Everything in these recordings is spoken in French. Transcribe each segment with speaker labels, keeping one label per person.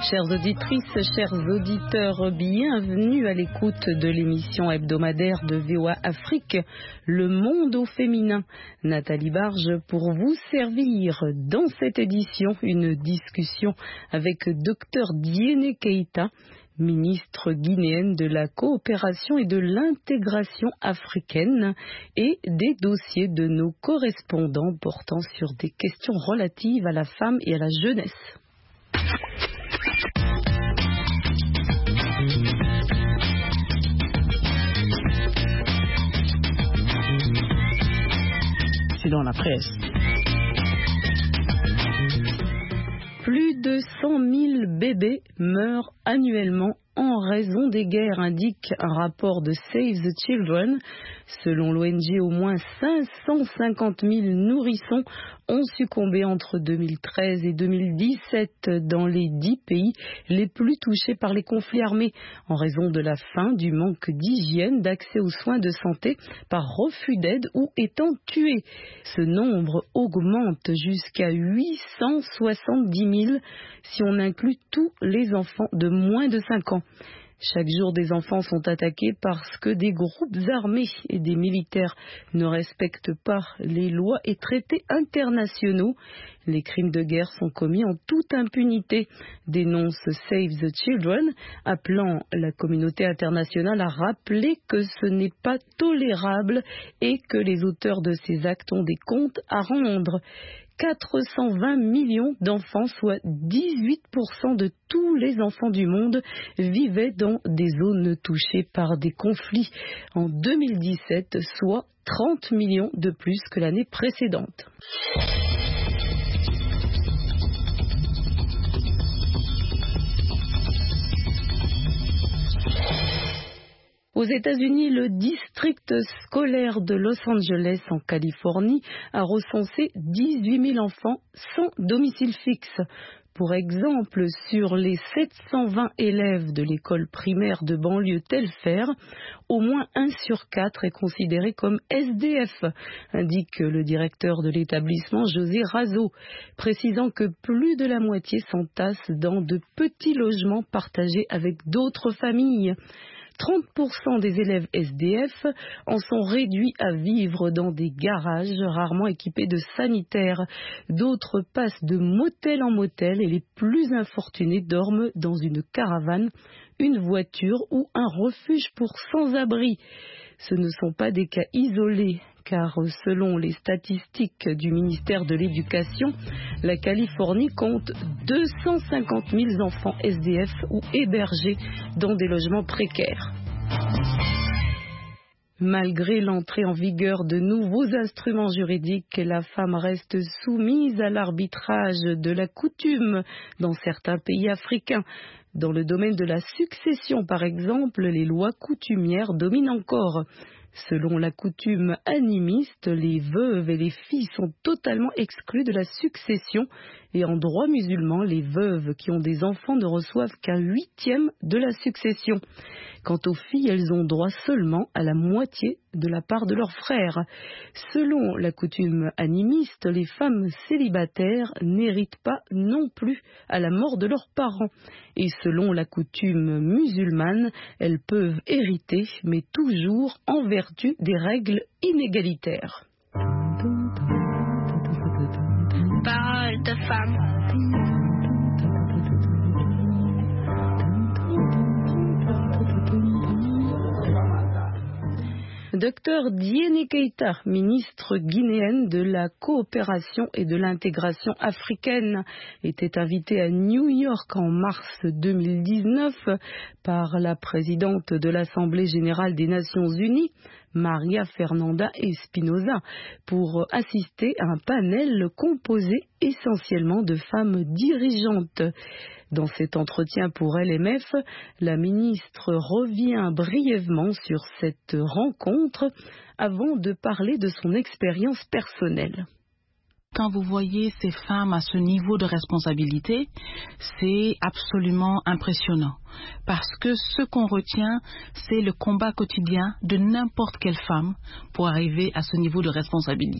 Speaker 1: Chères auditrices, chers auditeurs, bienvenue à l'écoute de l'émission hebdomadaire de VOA Afrique, Le Monde au féminin. Nathalie Barge pour vous servir dans cette édition une discussion avec Dr Diéné Keïta, ministre guinéenne de la coopération et de l'intégration africaine, et des dossiers de nos correspondants portant sur des questions relatives à la femme et à la jeunesse.
Speaker 2: C'est dans la presse.
Speaker 1: Plus de 100 000 bébés meurent annuellement en raison des guerres, indique un rapport de Save the Children. Selon l'ONG, au moins 550 000 nourrissons ont succombé entre 2013 et 2017 dans les 10 pays les plus touchés par les conflits armés, en raison de la faim, du manque d'hygiène, d'accès aux soins de santé, par refus d'aide ou étant tués. Ce nombre augmente jusqu'à 870 000 si on inclut tous les enfants de moins de 5 ans. Chaque jour, des enfants sont attaqués parce que des groupes armés et des militaires ne respectent pas les lois et traités internationaux. Les crimes de guerre sont commis en toute impunité, dénonce Save the Children, appelant la communauté internationale à rappeler que ce n'est pas tolérable et que les auteurs de ces actes ont des comptes à rendre. 420 millions d'enfants, soit 18% de tous les enfants du monde, vivaient dans des zones touchées par des conflits en 2017, soit 30 millions de plus que l'année précédente. Aux États-Unis, le district scolaire de Los Angeles, en Californie, a recensé 18 000 enfants sans domicile fixe. Pour exemple, sur les 720 élèves de l'école primaire de banlieue Telfair, au moins 1 sur 4 est considéré comme SDF, indique le directeur de l'établissement José Razo, précisant que plus de la moitié s'entassent dans de petits logements partagés avec d'autres familles. 30% des élèves SDF en sont réduits à vivre dans des garages rarement équipés de sanitaires. D'autres passent de motel en motel et les plus infortunés dorment dans une caravane, une voiture ou un refuge pour sans-abri. Ce ne sont pas des cas isolés, car selon les statistiques du ministère de l'Éducation, la Californie compte 250 000 enfants SDF ou hébergés dans des logements précaires. Malgré l'entrée en vigueur de nouveaux instruments juridiques, la femme reste soumise à l'arbitrage de la coutume dans certains pays africains. Dans le domaine de la succession, par exemple, les lois coutumières dominent encore. Selon la coutume animiste, les veuves et les filles sont totalement exclues de la succession et en droit musulman, les veuves qui ont des enfants ne reçoivent qu'un 8e de la succession. Quant aux filles, elles ont droit seulement à la moitié de la part de leurs frères. Selon la coutume animiste, les femmes célibataires n'héritent pas non plus à la mort de leurs parents. Et selon la coutume musulmane, elles peuvent hériter, mais toujours en vertu des règles inégalitaires.
Speaker 3: Parole de femme.
Speaker 1: Dr Diéné Keïta, ministre guinéenne de la coopération et de l'intégration africaine, était invitée à New York en mars 2019 par la présidente de l'Assemblée générale des Nations unies, Maria Fernanda Espinosa, pour assister à un panel composé essentiellement de femmes dirigeantes. Dans cet entretien pour LMF, la ministre revient brièvement sur cette rencontre avant de parler de son expérience personnelle.
Speaker 2: Quand vous voyez ces femmes à ce niveau de responsabilité, c'est absolument impressionnant. Parce que ce qu'on retient, c'est le combat quotidien de n'importe quelle femme pour arriver à ce niveau de responsabilité.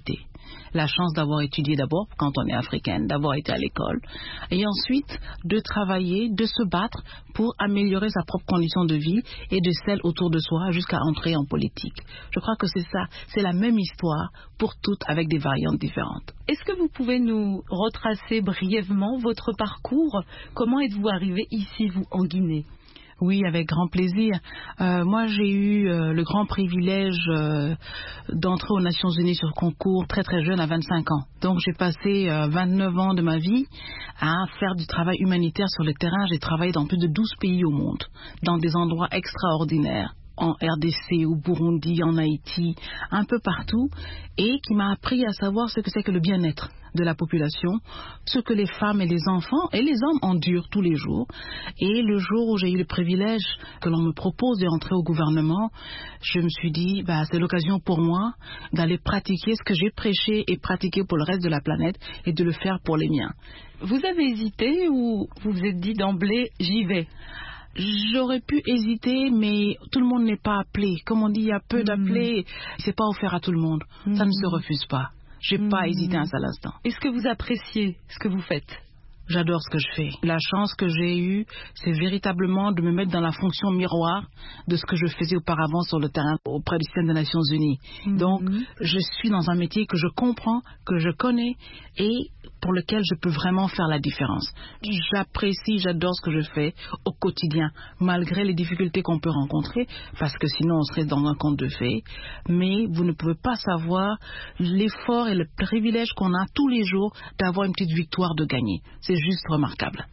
Speaker 2: la chance d'avoir étudié d'abord, quand on est africaine, d'avoir été à l'école, et ensuite de travailler, de se battre pour améliorer sa propre condition de vie et de celle autour de soi jusqu'à entrer en politique. Je crois que c'est ça, c'est la même histoire pour toutes avec des variantes différentes.
Speaker 1: Est-ce que vous pouvez nous retracer brièvement votre parcours? Comment êtes-vous arrivé ici, vous, en Guinée?
Speaker 2: Oui, avec grand plaisir. Moi, j'ai eu le grand privilège d'entrer aux Nations Unies sur concours très très jeune, à 25 ans. Donc, j'ai passé 29 ans de ma vie à faire du travail humanitaire sur le terrain. J'ai travaillé dans plus de 12 pays au monde, dans des endroits extraordinaires, en RDC, au Burundi, en Haïti, un peu partout, et qui m'a appris à savoir ce que c'est que le bien-être de la population, ce que les femmes et les enfants et les hommes endurent tous les jours. Et le jour où j'ai eu le privilège que l'on me propose de rentrer au gouvernement, je me suis dit, c'est l'occasion pour moi d'aller pratiquer ce que j'ai prêché et pratiqué pour le reste de la planète et de le faire pour les miens.
Speaker 1: Vous avez hésité ou vous vous êtes dit d'emblée, j'y vais?
Speaker 2: J'aurais pu hésiter, mais tout le monde n'est pas appelé. Comme on dit, il y a peu d'appelés. C'est pas offert à tout le monde. Ça ne se refuse pas. J'ai pas hésité un seul instant.
Speaker 1: Est-ce que vous appréciez ce que vous faites?
Speaker 2: J'adore ce que je fais. La chance que j'ai eue, c'est véritablement de me mettre dans la fonction miroir de ce que je faisais auparavant sur le terrain auprès du système des Nations Unies. Donc, je suis dans un métier que je comprends, que je connais et pour lequel je peux vraiment faire la différence. J'apprécie, j'adore ce que je fais au quotidien, malgré les difficultés qu'on peut rencontrer, parce que sinon on serait dans un conte de fées. Mais vous ne pouvez pas savoir l'effort et le privilège qu'on a tous les jours d'avoir une petite victoire de gagner. C'est juste remarquable.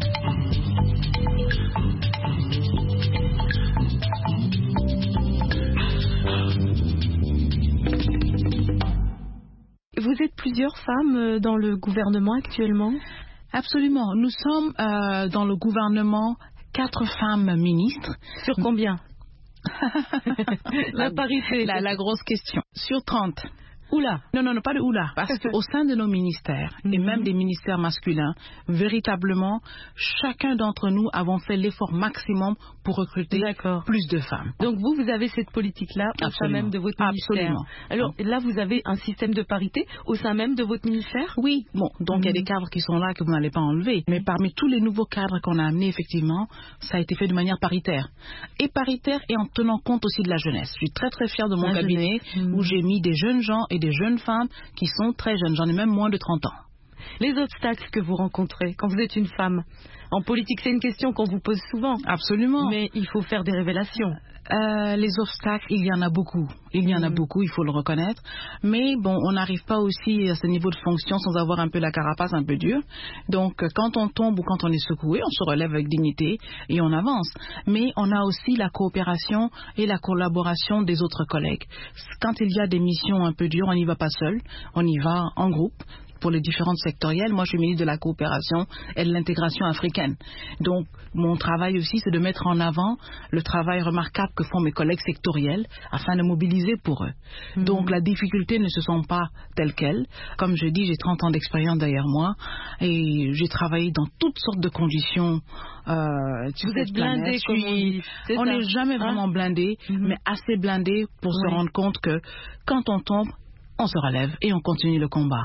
Speaker 1: Vous êtes plusieurs femmes dans le gouvernement actuellement?
Speaker 2: Absolument. Nous sommes dans le gouvernement 4 femmes ministres.
Speaker 1: Sur combien? La parité.
Speaker 2: La grosse question. Sur 30.
Speaker 1: Oula.
Speaker 2: Non, pas de oula. Parce qu'au sein de nos ministères, et même des ministères masculins, véritablement, chacun d'entre nous avons fait l'effort maximum pour recruter plus de femmes.
Speaker 1: Donc vous avez cette politique-là au sein même de votre ministère.
Speaker 2: Absolument.
Speaker 1: Alors là, vous avez un système de parité au sein même de votre ministère?
Speaker 2: Oui. Bon, donc il y a des cadres qui sont là que vous n'allez pas enlever. Mais parmi tous les nouveaux cadres qu'on a amenés, effectivement, ça a été fait de manière paritaire. Et paritaire et en tenant compte aussi de la jeunesse. Je suis très très fière de mon cabinet où j'ai mis des jeunes gens et des jeunes femmes qui sont très jeunes. J'en ai même moins de 30 ans.
Speaker 1: Les obstacles que vous rencontrez quand vous êtes une femme en politique, c'est une question qu'on vous pose souvent.
Speaker 2: Absolument.
Speaker 1: Mais il faut faire des révélations.
Speaker 2: Les obstacles, il y en a beaucoup. Il y en a beaucoup, il faut le reconnaître. Mais bon, on n'arrive pas aussi à ce niveau de fonction sans avoir un peu la carapace un peu dure. Donc, quand on tombe ou quand on est secoué, on se relève avec dignité et on avance. Mais on a aussi la coopération et la collaboration des autres collègues. Quand il y a des missions un peu dures, on n'y va pas seul, on y va en groupe. Pour les différentes sectorielles, moi je suis ministre de la coopération et de l'intégration africaine. Donc mon travail aussi c'est de mettre en avant le travail remarquable que font mes collègues sectoriels afin de mobiliser pour eux. Donc la difficulté ne se sent pas telle qu'elle. Comme je dis, j'ai 30 ans d'expérience derrière moi et j'ai travaillé dans toutes sortes de conditions.
Speaker 1: Vous êtes blindé, comme on dit.
Speaker 2: On n'est jamais vraiment blindé, mais assez blindé pour se rendre compte que quand on tombe, on se relève et on continue le combat.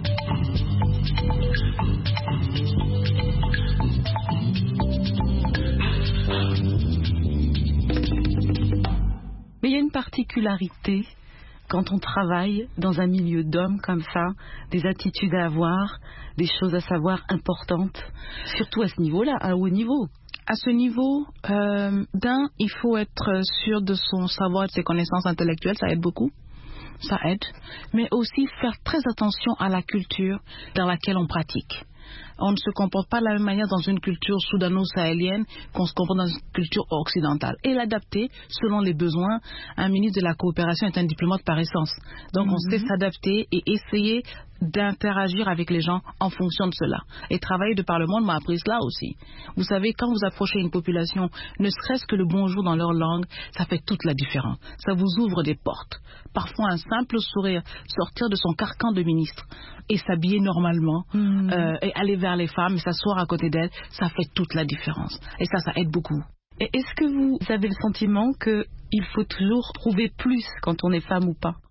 Speaker 1: Mais il y a une particularité quand on travaille dans un milieu d'hommes comme ça, des attitudes à avoir, des choses à savoir importantes, surtout à ce niveau-là, à haut niveau.
Speaker 2: À ce niveau, il faut être sûr de son savoir et de ses connaissances intellectuelles, ça aide beaucoup. Ça aide, mais aussi faire très attention à la culture dans laquelle on pratique. On ne se comporte pas de la même manière dans une culture soudano-sahélienne qu'on se comporte dans une culture occidentale. Et l'adapter selon les besoins. Un ministre de la coopération est un diplomate par essence. Donc on sait s'adapter et essayer d'interagir avec les gens en fonction de cela. Et travailler de par le monde m'a appris cela aussi. Vous savez, quand vous approchez une population, ne serait-ce que le bonjour dans leur langue, ça fait toute la différence. Ça vous ouvre des portes. Parfois un simple sourire, sortir de son carcan de ministre et s'habiller normalement et aller vers les femmes et s'asseoir à côté d'elles, ça fait toute la différence. Et ça aide beaucoup.
Speaker 1: Et est-ce que vous avez le sentiment qu'il faut toujours prouver plus quand on est femme ou pas?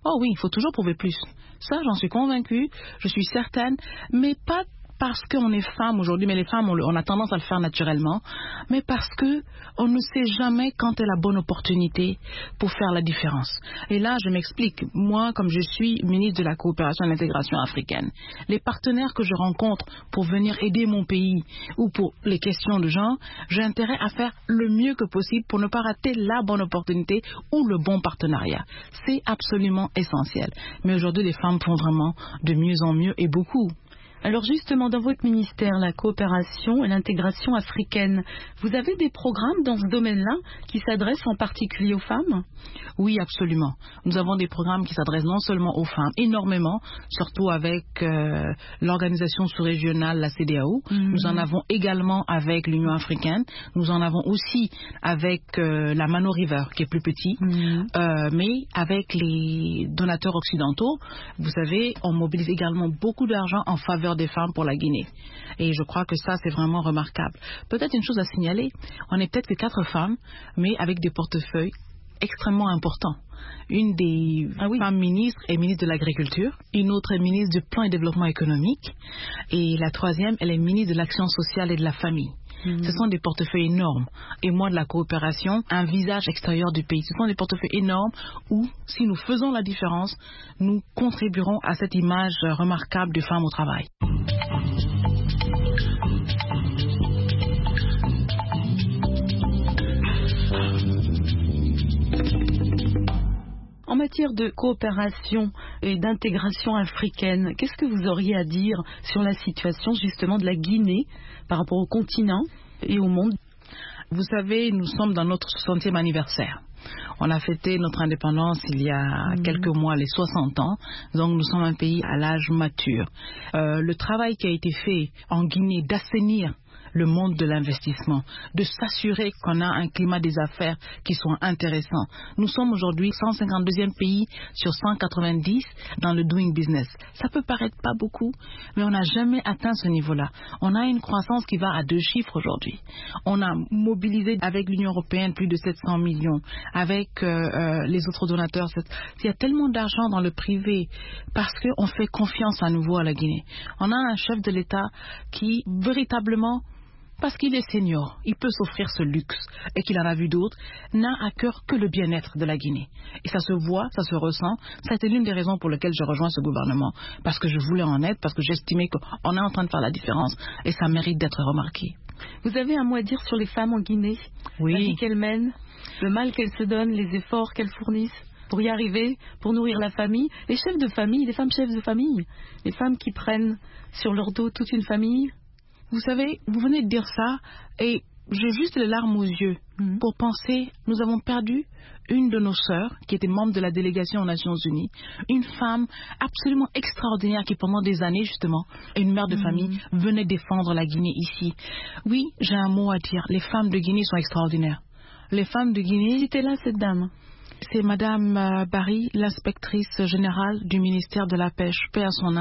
Speaker 2: Oh oui, il faut toujours prouver plus. Ça, j'en suis convaincue, je suis certaine, mais pas parce qu'on est femme aujourd'hui, mais les femmes, on a tendance à le faire naturellement, mais parce que on ne sait jamais quand est la bonne opportunité pour faire la différence. Et là, je m'explique. Moi, comme je suis ministre de la coopération et de l'intégration africaine, les partenaires que je rencontre pour venir aider mon pays ou pour les questions de genre, j'ai intérêt à faire le mieux que possible pour ne pas rater la bonne opportunité ou le bon partenariat. C'est absolument essentiel. Mais aujourd'hui, les femmes font vraiment de mieux en mieux et beaucoup.
Speaker 1: Alors justement, dans votre ministère, la coopération et l'intégration africaine, vous avez des programmes dans ce domaine-là qui s'adressent en particulier aux femmes?
Speaker 2: Oui, absolument. Nous avons des programmes qui s'adressent non seulement aux femmes, énormément, surtout avec l'organisation sous-régionale, la CEDEAO. Nous en avons également avec l'Union africaine. Nous en avons aussi avec la Mano River, qui est plus petit. Mais avec les donateurs occidentaux, vous savez, on mobilise également beaucoup d'argent en faveur des femmes pour la Guinée. Et je crois que ça, c'est vraiment remarquable. Peut-être une chose à signaler, on n'est peut-être que 4 femmes, mais avec des portefeuilles extrêmement importants. Une des femmes ministres est ministre de l'Agriculture, une autre est ministre du Plan et Développement économique, et la troisième, elle est ministre de l'Action sociale et de la famille. Ce sont des portefeuilles énormes. Et moi, de la coopération, un visage extérieur du pays. Ce sont des portefeuilles énormes où, si nous faisons la différence, nous contribuerons à cette image remarquable des femmes au travail.
Speaker 1: En matière de coopération et d'intégration africaine, qu'est-ce que vous auriez à dire sur la situation justement de la Guinée par rapport au continent et au monde?
Speaker 2: Vous savez, nous sommes dans notre 60e anniversaire. On a fêté notre indépendance il y a quelques mois, les 60 ans. Donc nous sommes un pays à l'âge mature. Le travail qui a été fait en Guinée d'assainir le monde de l'investissement, de s'assurer qu'on a un climat des affaires qui soit intéressant. Nous sommes aujourd'hui 152e pays sur 190 dans le doing business. Ça peut paraître pas beaucoup, mais on n'a jamais atteint ce niveau-là. On a une croissance qui va à 2 chiffres aujourd'hui. On a mobilisé avec l'Union européenne plus de 700 millions, avec les autres donateurs. Il y a tellement d'argent dans le privé parce qu'on fait confiance à nouveau à la Guinée. On a un chef de l'État qui véritablement, parce qu'il est senior, il peut s'offrir ce luxe et qu'il en a vu d'autres, n'a à cœur que le bien-être de la Guinée. Et ça se voit, ça se ressent. Ça a été l'une des raisons pour lesquelles je rejoins ce gouvernement. Parce que je voulais en être, parce que j'estimais qu'on est en train de faire la différence et ça mérite d'être remarqué.
Speaker 1: Vous avez un mot à dire sur les femmes en Guinée?
Speaker 2: Oui.
Speaker 1: La vie qu'elles mènent, le mal qu'elles se donnent, les efforts qu'elles fournissent pour y arriver, pour nourrir la famille. Les chefs de famille, les femmes chefs de famille, les femmes qui prennent sur leur dos toute une famille.
Speaker 2: Vous savez, vous venez de dire ça et j'ai juste les larmes aux yeux pour penser, nous avons perdu une de nos sœurs qui était membre de la délégation aux Nations Unies, une femme absolument extraordinaire qui pendant des années justement, une mère de famille, venait défendre la Guinée ici. Oui, j'ai un mot à dire, les femmes de Guinée sont extraordinaires. Les femmes de Guinée...
Speaker 1: C'était là cette dame?
Speaker 2: C'est Madame Barry, l'inspectrice générale du ministère de la Pêche, paix à son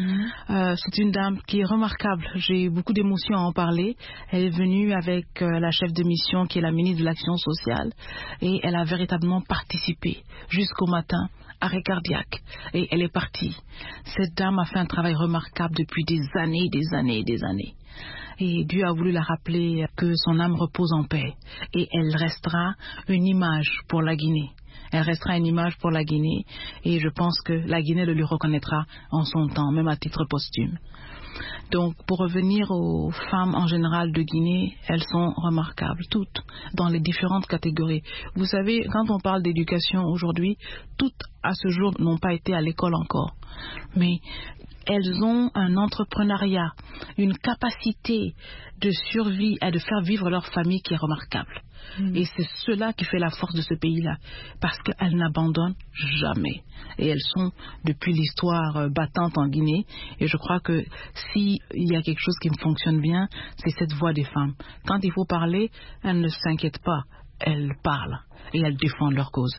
Speaker 2: âme. C'est une dame qui est remarquable. J'ai beaucoup d'émotions à en parler. Elle est venue avec la chef de mission qui est la ministre de l'Action sociale et elle a véritablement participé jusqu'au matin, arrêt cardiaque. Et elle est partie. Cette dame a fait un travail remarquable depuis des années, des années, des années. Et Dieu a voulu la rappeler que son âme repose en paix. Et elle restera une image pour la Guinée. Elle restera une image pour la Guinée et je pense que la Guinée le lui reconnaîtra en son temps, même à titre posthume. Donc, pour revenir aux femmes en général de Guinée, elles sont remarquables, toutes, dans les différentes catégories. Vous savez, quand on parle d'éducation aujourd'hui, toutes à ce jour n'ont pas été à l'école encore. Mais elles ont un entrepreneuriat, une capacité de survie et de faire vivre leur famille qui est remarquable. Et c'est cela qui fait la force de ce pays-là, parce qu'elles n'abandonnent jamais. Et elles sont, depuis l'histoire battante en Guinée, et je crois que s'il y a quelque chose qui me fonctionne bien, c'est cette voix des femmes. Quand il faut parler, elles ne s'inquiètent pas, elles parlent et elles défendent leur cause.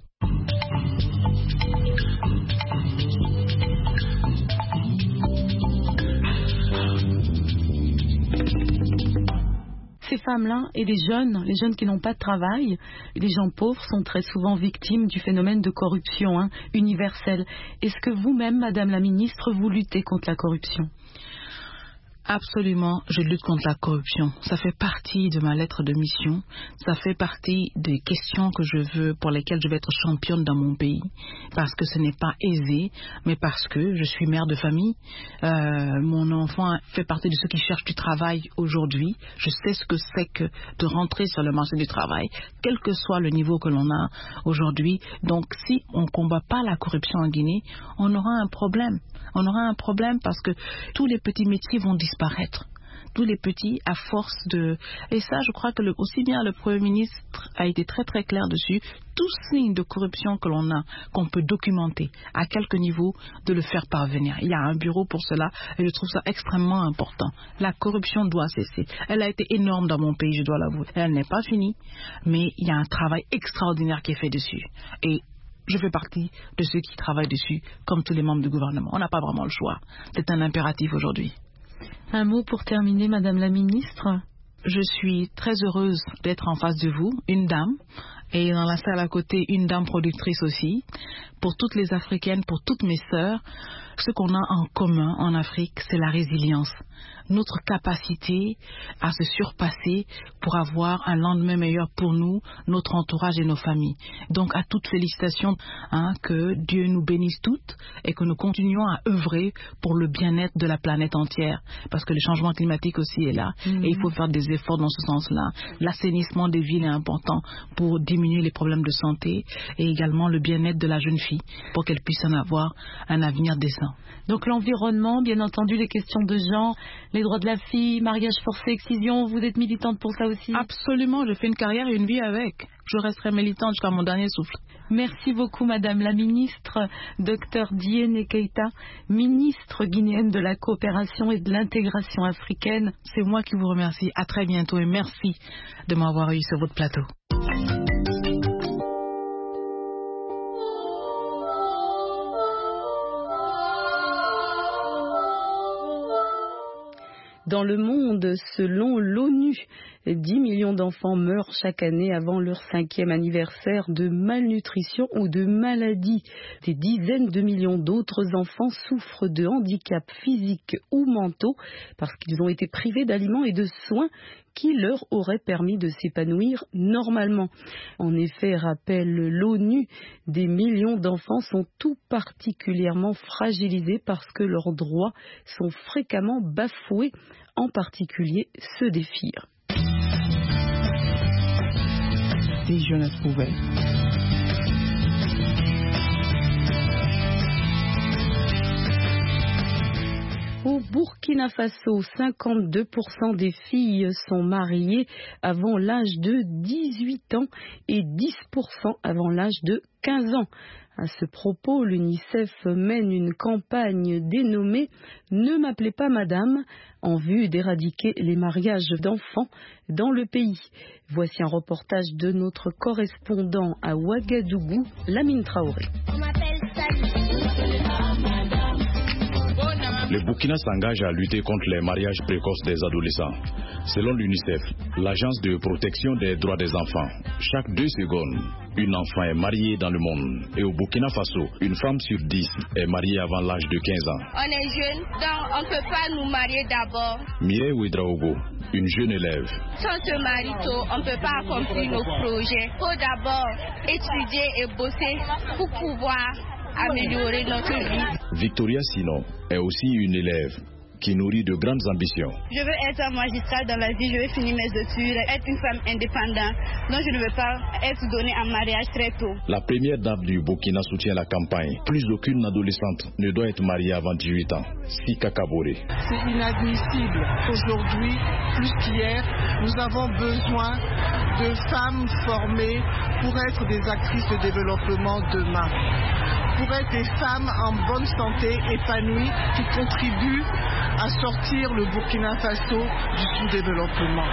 Speaker 1: Ces femmes-là et les jeunes qui n'ont pas de travail, les gens pauvres sont très souvent victimes du phénomène de corruption universelle. Est-ce que vous-même, Madame la Ministre, vous luttez contre la corruption ?
Speaker 2: Absolument, je lutte contre la corruption. Ça fait partie de ma lettre de mission. Ça fait partie des questions pour lesquelles je vais être championne dans mon pays. Parce que ce n'est pas aisé, mais parce que je suis mère de famille. Mon enfant fait partie de ceux qui cherchent du travail aujourd'hui. Je sais ce que c'est que de rentrer sur le marché du travail, quel que soit le niveau que l'on a aujourd'hui. Donc, si on ne combat pas la corruption en Guinée, on aura un problème. On aura un problème parce que tous les petits métiers vont disparaître. Tous les petits, à force de... Et ça, je crois que aussi bien le Premier ministre a été très très clair dessus. Tout signe de corruption que l'on a, qu'on peut documenter, à quelque niveau, de le faire parvenir. Il y a un bureau pour cela et je trouve ça extrêmement important. La corruption doit cesser. Elle a été énorme dans mon pays, je dois l'avouer. Elle n'est pas finie, mais il y a un travail extraordinaire qui est fait dessus. Et je fais partie de ceux qui travaillent dessus, comme tous les membres du gouvernement. On n'a pas vraiment le choix. C'est un impératif aujourd'hui.
Speaker 1: Un mot pour terminer, Madame la Ministre.
Speaker 2: Je suis très heureuse d'être en face de vous, une dame, et dans la salle à côté, une dame productrice aussi. Pour toutes les Africaines, pour toutes mes sœurs, ce qu'on a en commun en Afrique, c'est la résilience. Notre capacité à se surpasser pour avoir un lendemain meilleur pour nous, notre entourage et nos familles. Donc à toutes félicitations, que Dieu nous bénisse toutes et que nous continuions à œuvrer pour le bien-être de la planète entière. Parce que le changement climatique aussi est là et il faut faire des efforts dans ce sens-là. L'assainissement des villes est important pour diminuer les problèmes de santé et également le bien-être de la jeune fille pour qu'elle puisse en avoir un avenir décent.
Speaker 1: Donc l'environnement, bien entendu, les questions de genre, les droits de la fille, mariage forcé, excision, vous êtes militante pour ça aussi?
Speaker 2: Absolument, je fais une carrière et une vie avec. Je resterai militante jusqu'à mon dernier souffle.
Speaker 1: Merci beaucoup, Madame la Ministre, Dr Diéné Keïta, ministre guinéenne de la coopération et de l'intégration africaine.
Speaker 2: C'est moi qui vous remercie. À très bientôt et merci de m'avoir eu sur votre plateau.
Speaker 1: Dans le monde, selon l'ONU, 10 millions d'enfants meurent chaque année avant leur 5e anniversaire de malnutrition ou de maladie. Des dizaines de millions d'autres enfants souffrent de handicaps physiques ou mentaux parce qu'ils ont été privés d'aliments et de soins qui leur auraient permis de s'épanouir normalement. En effet, rappelle l'ONU, des millions d'enfants sont tout particulièrement fragilisés parce que leurs droits sont fréquemment bafoués, en particulier ceux des filles.
Speaker 4: Si jeunesse pouvait.
Speaker 1: Au Burkina Faso, 52% des filles sont mariées avant l'âge de 18 ans et 10% avant l'âge de 15 ans. À ce propos, l'UNICEF mène une campagne dénommée « Ne m'appelez pas madame » en vue d'éradiquer les mariages d'enfants dans le pays. Voici un reportage de notre correspondant à Ouagadougou, Lamine Traoré.
Speaker 3: On m'appelle Sally.
Speaker 5: Le Burkina s'engage à lutter contre les mariages précoces des adolescents. Selon l'UNICEF, l'agence de protection des droits des enfants, chaque 2 secondes, une enfant est mariée dans le monde. Et au Burkina Faso, une femme sur 10 est mariée avant l'âge de 15 ans.
Speaker 3: On est jeunes, donc on ne peut pas nous marier d'abord.
Speaker 5: Mireille Ouedraogo, une jeune élève.
Speaker 3: Si on se marie tôt, on ne peut pas accomplir nos projets. Il faut d'abord étudier et bosser pour pouvoir améliorer notre vie.
Speaker 5: Victoria Sino est aussi une élève qui nourrit de grandes ambitions.
Speaker 6: Je veux être magistrate dans la vie, je veux finir mes études, être une femme indépendante. Donc je ne veux pas être donnée en mariage très tôt.
Speaker 5: La première dame du Burkina soutient la campagne. Plus aucune adolescente ne doit être mariée avant 18 ans. Sika Kabore.
Speaker 4: C'est inadmissible. Aujourd'hui, plus qu'hier, nous avons besoin de femmes formées pour être des actrices de développement demain. Pour être des femmes en bonne santé, épanouies, qui contribuent à sortir le Burkina Faso du sous-développement.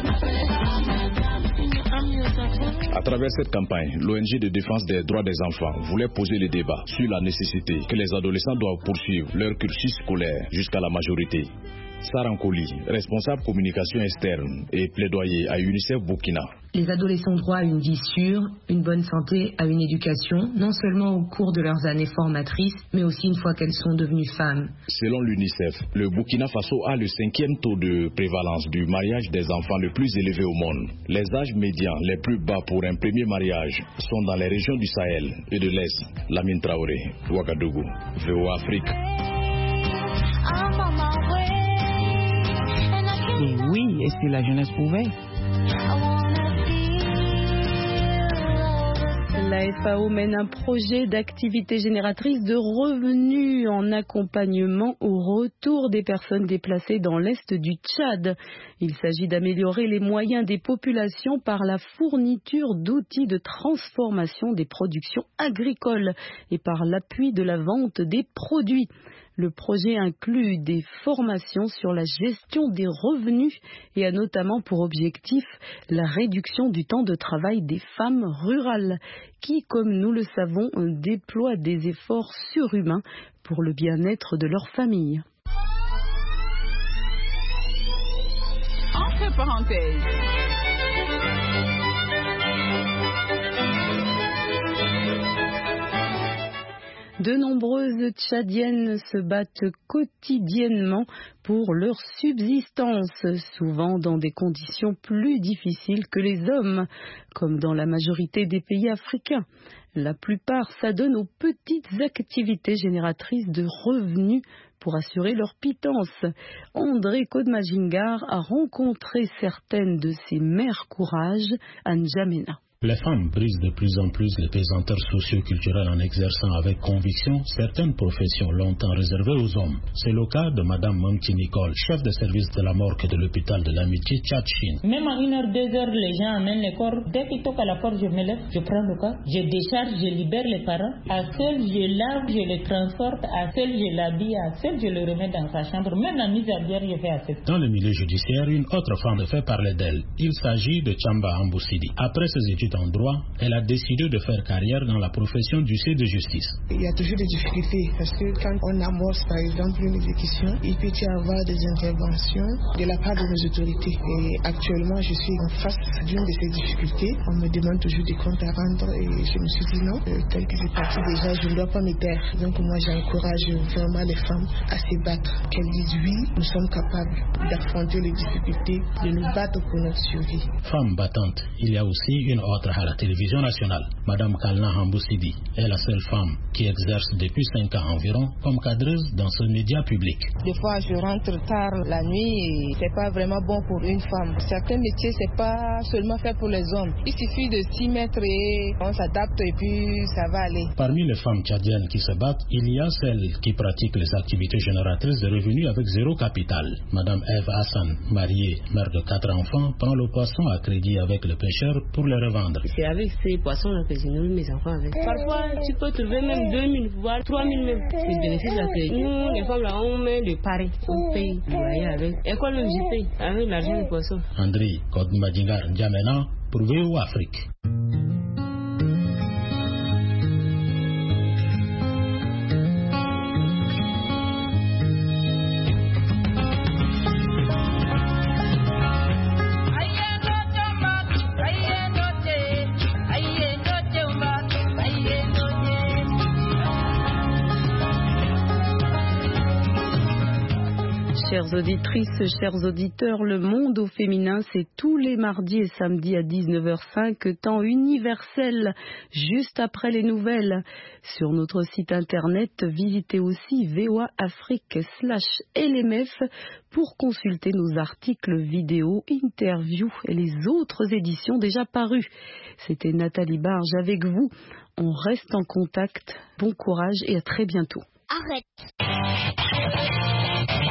Speaker 5: À travers cette campagne, l'ONG de défense des droits des enfants voulait poser le débat sur la nécessité que les adolescents doivent poursuivre leur cursus scolaire jusqu'à la majorité. Sarankoli, responsable communication externe et plaidoyer à UNICEF Burkina.
Speaker 7: Les adolescents ont droit à une vie sûre, une bonne santé, à une éducation, non seulement au cours de leurs années formatrices, mais aussi une fois qu'elles sont devenues femmes.
Speaker 5: Selon l'UNICEF, le Burkina Faso a le 5e taux de prévalence du mariage des enfants le plus élevé au monde. Les âges médians les plus bas pour un premier mariage sont dans les régions du Sahel et de l'Est. Lamine Traoré, Ouagadougou, VOA Afrique.
Speaker 8: Et oui, est-ce que la jeunesse pouvait?
Speaker 1: La FAO mène un projet d'activité génératrice de revenus en accompagnement au retour des personnes déplacées dans l'est du Tchad. Il s'agit d'améliorer les moyens des populations par la fourniture d'outils de transformation des productions agricoles et par l'appui de la vente des produits. Le projet inclut des formations sur la gestion des revenus et a notamment pour objectif la réduction du temps de travail des femmes rurales qui, comme nous le savons, déploient des efforts surhumains pour le bien-être de leur famille.
Speaker 8: Entre parenthèses.
Speaker 1: De nombreuses Tchadiennes se battent quotidiennement pour leur subsistance, souvent dans des conditions plus difficiles que les hommes, comme dans la majorité des pays africains. La plupart s'adonnent aux petites activités génératrices de revenus pour assurer leur pitance. André Kodmajingar a rencontré certaines de ces mères courage à N'Djamena.
Speaker 9: Les femmes brisent de plus en plus les pesanteurs socio-culturelles en exerçant avec conviction certaines professions longtemps réservées aux hommes. C'est le cas de Madame Monti Nicole, chef de service de la morgue de l'hôpital de l'Amitié Tchad-Chine.
Speaker 10: Même à 1h, 2h, les gens amènent les corps. Dès qu'ils toquent à la porte, je me lève, je prends le corps, je décharge, je libère les parents. À seul, je lave, je le transporte. À seul, je l'habille. À seul, je le remets dans sa chambre. Même la mise à bière, je fais à seul.
Speaker 9: Dans le milieu judiciaire, une autre femme fait parler d'elle. Il s'agit de Chamba Amboussidi. Après ses études en droit, elle a décidé de faire carrière dans la profession d'huissier de justice.
Speaker 4: Il y a toujours des difficultés parce que quand on amorce par exemple une exécution, il peut y avoir des interventions de la part de nos autorités. Et actuellement, je suis en face d'une de ces difficultés. On me demande toujours des comptes à rendre et je me suis dit non, tel que c'est parti déjà, je ne dois pas me taire. Donc moi, j'encourage vraiment les femmes à se battre. Qu'elles disent oui, nous sommes capables d'affronter les difficultés, de nous battre pour notre survie.
Speaker 9: Femme battante, il y a aussi une autre à la télévision nationale. Madame Kalna Amboussidi est la seule femme qui exerce depuis 5 ans environ comme cadreuse dans ce média public.
Speaker 11: Des fois, je rentre tard la nuit et c'est pas vraiment bon pour une femme. Certains métiers, c'est pas seulement fait pour les hommes. Il suffit de s'y mettre et on s'adapte et puis ça va aller.
Speaker 9: Parmi les femmes tchadiennes qui se battent, il y a celles qui pratiquent les activités génératrices de revenus avec zéro capital. Madame Eve Hassan, mariée, mère de 4 enfants, prend le poisson à crédit avec le pêcheur pour le revendre.
Speaker 12: C'est avec ces poissons-là que je nourris mes enfants avec. Parfois, tu peux trouver même 2000, voire 3000 même. C'est le bénéfice là que nous, les femmes là, on met le pari, on paye le loyer avec. École même, je paye avec l'argent du poisson.
Speaker 9: André Kodmajingar N'Djamena pour VOA Afrique.
Speaker 1: Chères auditrices, chers auditeurs, Le Monde au féminin, c'est tous les mardis et samedis à 19h05, temps universel, juste après les nouvelles. Sur notre site internet, visitez aussi voaafrique/LMF pour consulter nos articles vidéo, interviews et les autres éditions déjà parues. C'était Nathalie Barge avec vous. On reste en contact. Bon courage et à très bientôt.
Speaker 13: Arrête.